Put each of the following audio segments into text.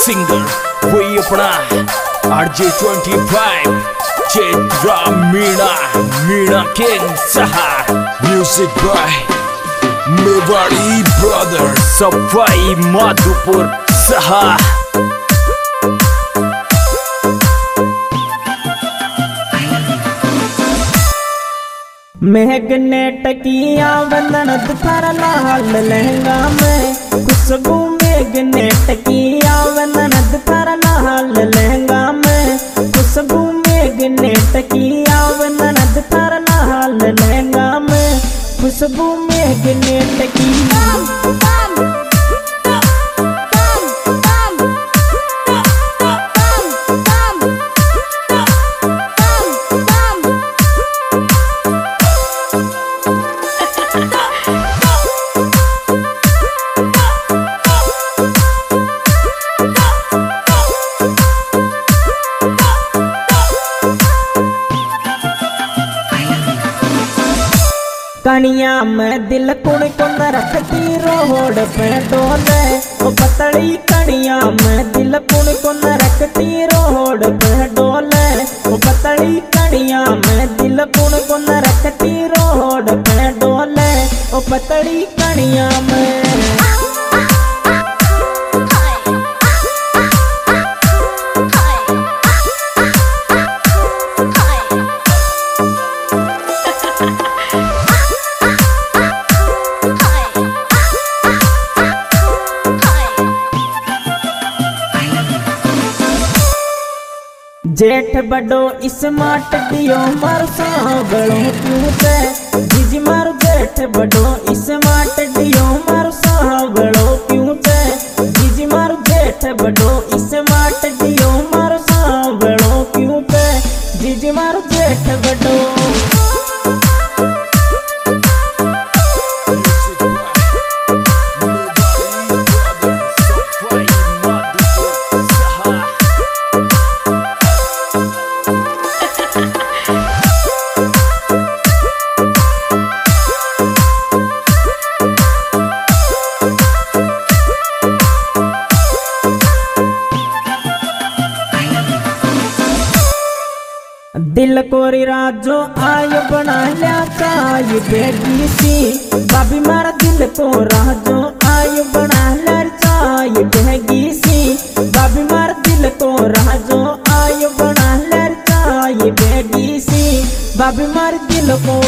Singer वही अपना RJ25 Chetra Meena Meena king सहा music by Mewari brother Sawai Madhopur सहा। मैग्नेट किया वंदन थारा लाल लहंगा में खुशबू मैग्नेट किया वंदन थारा लाल लहंगा में खुशबू मैग्नेट किया वंदन थारा लाल लहंगा में खुशबू मैग्नेट की कनिया में दिल कुण कुन रखती रोड पे डोले ओ पतली कनिया में दिल कुण कुन रखती रोड पे डोले ओ पतली कनिया में दिल कुण कुन रखती रोड पे डोले ओ पतली कनिया में जेठ बड़ो स्मार्ट दियो मारो सावड़ो क्यों से जीजी मारो जेठ बड़ो स्मार्ट दियो मारो सावड़ो क्यों से जीजी मारो जेठ बड़ो स्मार्ट दियो मारो सावड़ो क्यों से जीजी मारो जेठ बड़ो दिल कोरी राजो आयो बना लिया चाय बेगी सी बाबी मारा दिल को राजो आयो बना लिया चाय बेगी सी बाबी मारा दिल को राजो आयो बना लिया चाय बेगी सी बाबी मारा दिल को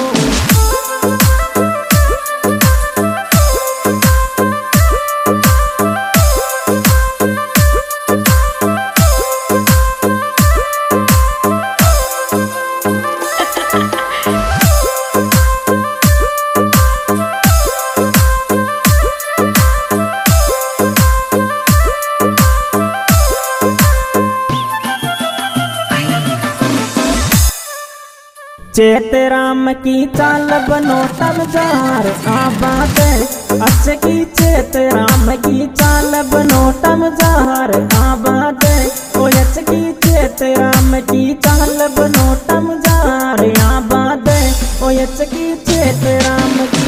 चेत राम की चाल बनो तब जार आबाद अच्छ की चेत राम की चाल बनो तब जार आबाद ओ अच्छ की चेत राम की चाल बनो तब जार आबाद ओ अच्छ की चेत राम की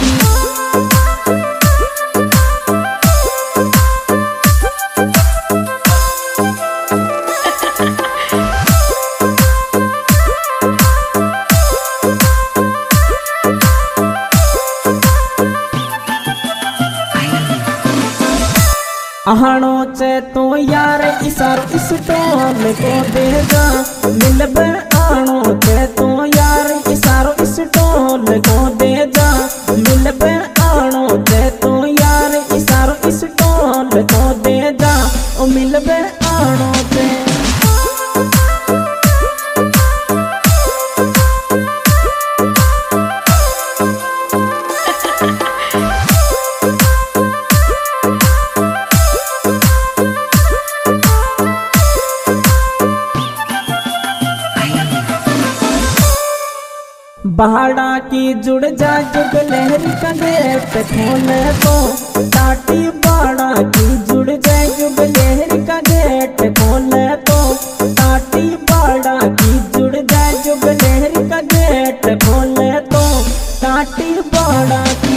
आहणो चे तो यार इसार इस टोल को देगा मिलब आणो चे तो यार इसारो इस टोल को देगा मिलब आणो चे तो यार इसारो इस टोल को देगा ओ मिलब आणो चे पहाड़ा की जुड़ जा जुग लहरी का गेट खोले तो टाटी पहाड़ा की जुड़ जाए जुग लहरी का गेट खोले तो टाटी पहाड़ा की जुड़ जाए जुग लहरी का गेट खोले तो टाटी पहाड़ा की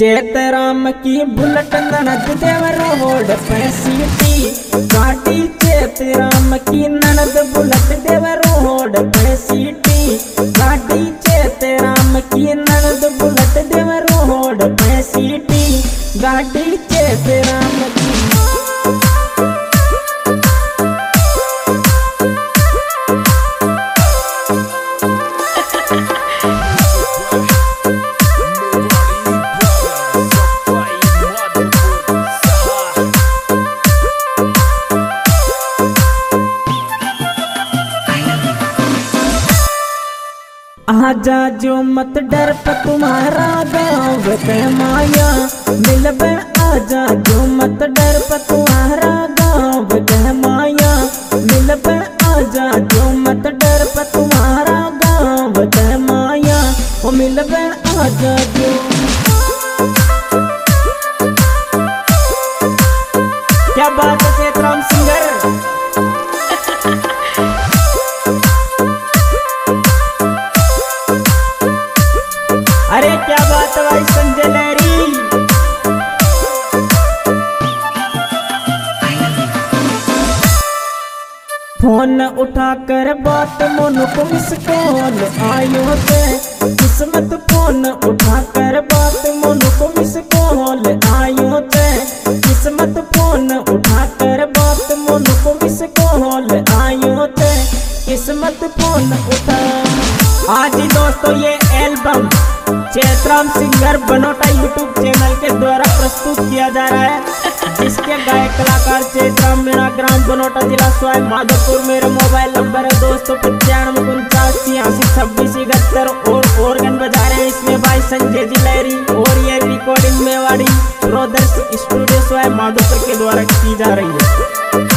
चेतराम की बुलेट ननद देवर रोड पे सीटी गाड़ी चेतराम की ननद बुलेट देवर रोड पे सीटी गाड़ी चेतराम की ननद बुलेट देवर रोड पे सीटी गाड़ी चेतराम की आजा जो मत डर पर तुम्हारा गाँव के माया मिलबे आजा जो मत डर पर तुम्हारा गाँव के माया मिलबे आजा जो मत डर पर तुम्हारा गाँव के माया वो मिलबे आजा जो क्या बात है चेतराम सिंगर। अरे क्या बात है भाई संजय लहरी। फोन उठाकर बात मोनू को मिस कॉल आयो थे किस्मत फोन उठाकर बात मोनू को मिस कॉल आयो थे किस्मत फोन उठाकर बात मोनू को मिस कॉल आयो थे किस्मत फोन उठा। आज ही दोस्तों ये album Chetram singer Banota YouTube channel के द्वारा प्रस्तुत किया जा रहा है जिसके गायक कलाकार चेतराम मीणा ग्राम बनोटा जिला स्वयं माधोपुर। मेरा मोबाइल नंबर है दोस्तों 9549862671 और ऑर्गन बजा रहे हैं इसमें भाई संजय जी लहरी और ये रिकॉर्डिंग मेवाड़ी ब्रदर्स स्टूडियो स्वयं माधोपुर के द्वारा की जा रही है।